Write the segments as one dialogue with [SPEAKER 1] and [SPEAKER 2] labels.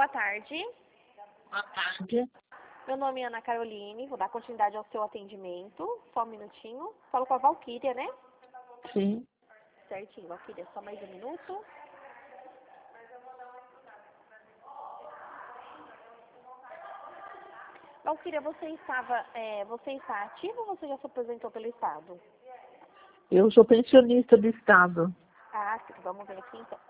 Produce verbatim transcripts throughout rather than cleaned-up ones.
[SPEAKER 1] Boa tarde.
[SPEAKER 2] Boa tarde.
[SPEAKER 1] Meu nome é Ana Caroline, vou dar continuidade ao seu atendimento. Só um minutinho. Falo com a Valquíria, né?
[SPEAKER 2] Sim.
[SPEAKER 1] Certinho, Valquíria, só mais um minuto. Valquíria, você estava, é, você está ativa ou você já se apresentou pelo Estado?
[SPEAKER 2] Eu sou pensionista do Estado.
[SPEAKER 1] Ah, sim, vamos ver aqui então.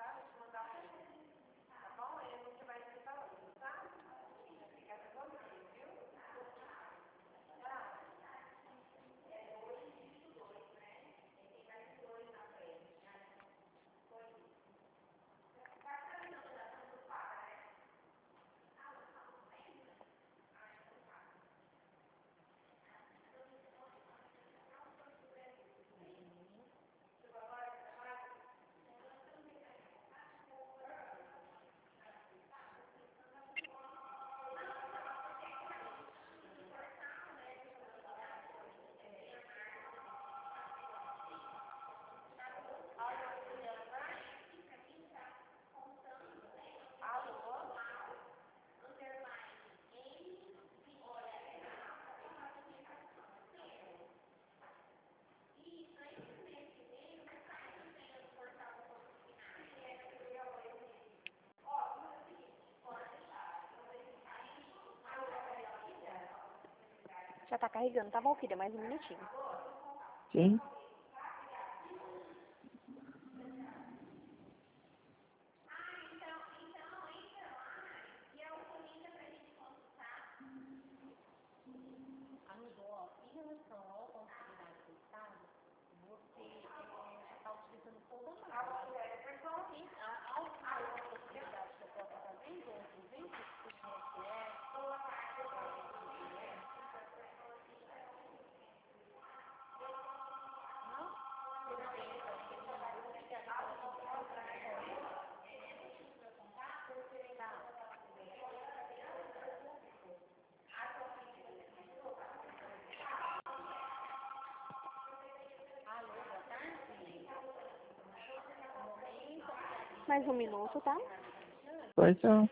[SPEAKER 1] Já está carregando, tá, Valquíria? Mais um minutinho.
[SPEAKER 2] Sim.
[SPEAKER 1] Mais um minuto, tá?
[SPEAKER 2] Pois não.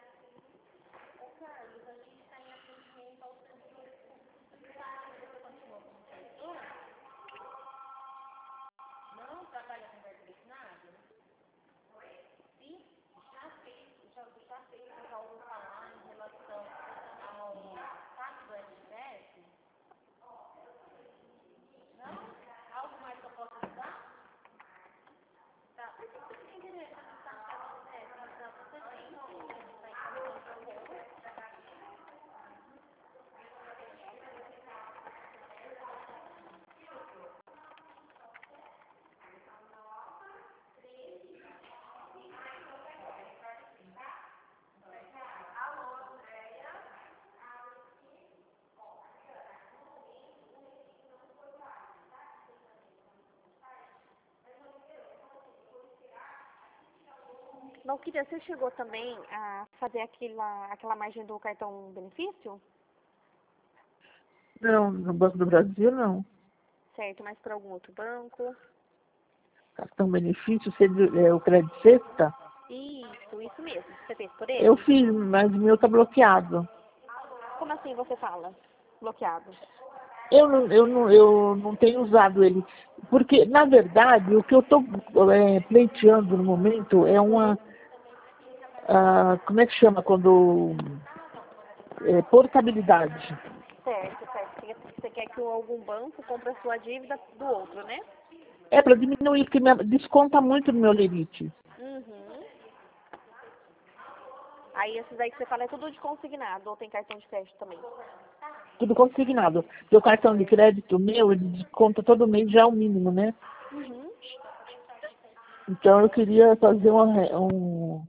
[SPEAKER 1] Valquíria, você chegou também a fazer aquela, aquela margem do cartão benefício?
[SPEAKER 2] Não, no Banco do Brasil não.
[SPEAKER 1] Certo, mas por algum outro banco?
[SPEAKER 2] Cartão benefício, seria, é, o crédito sexta?
[SPEAKER 1] Isso, isso mesmo. Você fez por ele?
[SPEAKER 2] Eu fiz, mas o meu tá bloqueado.
[SPEAKER 1] Como assim você fala? Bloqueado.
[SPEAKER 2] Eu não, eu não, eu não tenho usado ele. Porque, na verdade, o que eu estou é, pleiteando no momento é uma. Ah, como é que chama quando. É, portabilidade.
[SPEAKER 1] Certo, certo. Você você quer que algum banco compre a sua dívida do outro, né?
[SPEAKER 2] É para diminuir, porque me desconta muito no meu limite.
[SPEAKER 1] Uhum. Aí esses aí que você fala é tudo de consignado, ou tem cartão de crédito também?
[SPEAKER 2] Tudo consignado. Meu cartão de crédito meu, ele desconta todo mês já o mínimo, né?
[SPEAKER 1] Uhum.
[SPEAKER 2] Então eu queria fazer uma, re- um,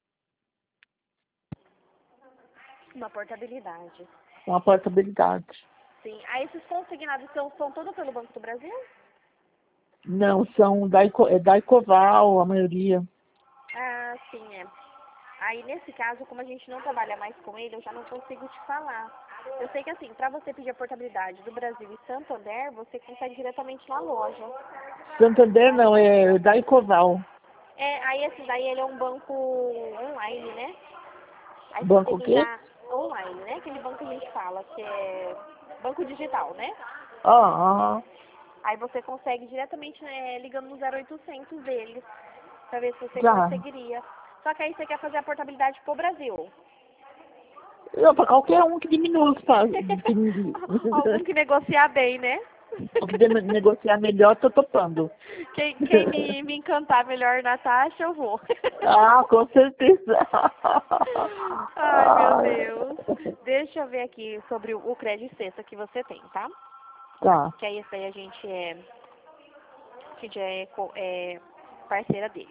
[SPEAKER 1] Uma portabilidade.
[SPEAKER 2] uma portabilidade.
[SPEAKER 1] Sim. Aí esses consignados são, são todos pelo Banco do Brasil?
[SPEAKER 2] Não, são da, Eco- é da Ecoval, a maioria.
[SPEAKER 1] Ah, sim, é. Aí, nesse caso, como a gente não trabalha mais com ele, eu já não consigo te falar. Eu sei que, assim, para você pedir a portabilidade do Brasil e Santander, você consegue diretamente na loja.
[SPEAKER 2] Santander não, é da Ecoval.
[SPEAKER 1] É, aí, esse daí, ele é um banco online, né? Aí você
[SPEAKER 2] Banco
[SPEAKER 1] tem
[SPEAKER 2] o
[SPEAKER 1] que
[SPEAKER 2] quê?
[SPEAKER 1] entrar online, né? Aquele banco que a gente fala, que é banco digital, né?
[SPEAKER 2] Ah, ah,
[SPEAKER 1] Aí você consegue diretamente, né, ligando no zero oitocentos deles, pra ver se você
[SPEAKER 2] já.
[SPEAKER 1] conseguiria. Só que aí você quer fazer a portabilidade pro Brasil.
[SPEAKER 2] Eu, para qualquer um que diminua os pa- que,
[SPEAKER 1] Algum que negociar bem, né?
[SPEAKER 2] o que de- negociar melhor, tô topando.
[SPEAKER 1] Quem, quem me, me encantar melhor na taxa, eu vou.
[SPEAKER 2] Ah, com certeza.
[SPEAKER 1] Ai, meu
[SPEAKER 2] Ai.
[SPEAKER 1] Deus. Deixa eu ver aqui sobre o, o crédito sexta que você tem, tá?
[SPEAKER 2] Tá.
[SPEAKER 1] Que aí esse aí a gente é, a gente é, co- é parceira dele.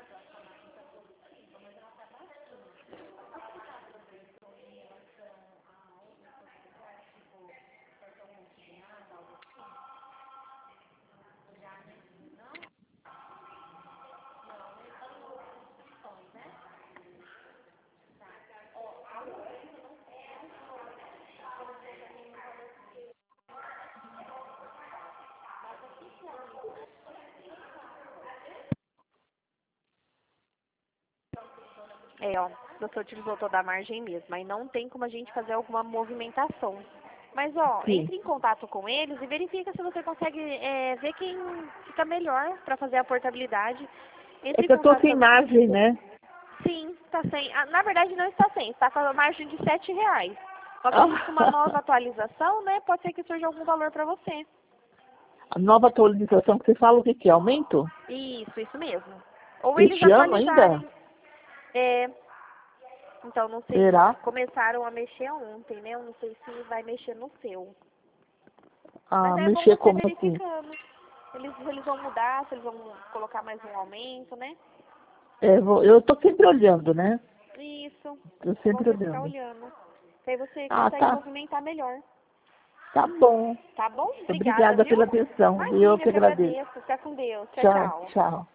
[SPEAKER 1] É, ó, você utilizou toda a margem mesmo, aí não tem como a gente fazer alguma movimentação. Mas, ó,
[SPEAKER 2] Sim.
[SPEAKER 1] entre em contato com eles e verifica se você consegue é, ver quem fica melhor para fazer a portabilidade.
[SPEAKER 2] É
[SPEAKER 1] Entre em
[SPEAKER 2] que eu tô
[SPEAKER 1] contato
[SPEAKER 2] sem
[SPEAKER 1] com...
[SPEAKER 2] margem, né?
[SPEAKER 1] Sim, está sem. ah, Na verdade, não está sem, está com a margem de sete reais. Só que a gente, com uma nova atualização, né, pode ser que surja algum valor para você.
[SPEAKER 2] A nova atualização que você fala, o que que é? Aumento?
[SPEAKER 1] Isso, isso mesmo. Ou eles
[SPEAKER 2] Este ano ainda?
[SPEAKER 1] atualizarem. É, então, não sei,
[SPEAKER 2] Será?
[SPEAKER 1] começaram a mexer ontem, né? Eu não sei se vai mexer no seu. Mas
[SPEAKER 2] Ah,
[SPEAKER 1] é bom
[SPEAKER 2] mexer
[SPEAKER 1] você
[SPEAKER 2] como assim?
[SPEAKER 1] verificando. Eles, eles vão mudar, se eles vão colocar mais um aumento, né?
[SPEAKER 2] É, vou- eu tô sempre olhando, né?
[SPEAKER 1] Isso.
[SPEAKER 2] Tô
[SPEAKER 1] É bom
[SPEAKER 2] sempre
[SPEAKER 1] você ficar
[SPEAKER 2] olhando.
[SPEAKER 1] olhando. Que aí você
[SPEAKER 2] Ah,
[SPEAKER 1] consegue
[SPEAKER 2] tá.
[SPEAKER 1] movimentar melhor.
[SPEAKER 2] Tá bom.
[SPEAKER 1] Tá bom? Obrigada,
[SPEAKER 2] Obrigada
[SPEAKER 1] viu?
[SPEAKER 2] pela atenção. Eu
[SPEAKER 1] Imagina,
[SPEAKER 2] que
[SPEAKER 1] eu que
[SPEAKER 2] agradeço.
[SPEAKER 1] agradeço. Fica com Deus. Tchau,
[SPEAKER 2] Tchau,
[SPEAKER 1] tchau.
[SPEAKER 2] tchau.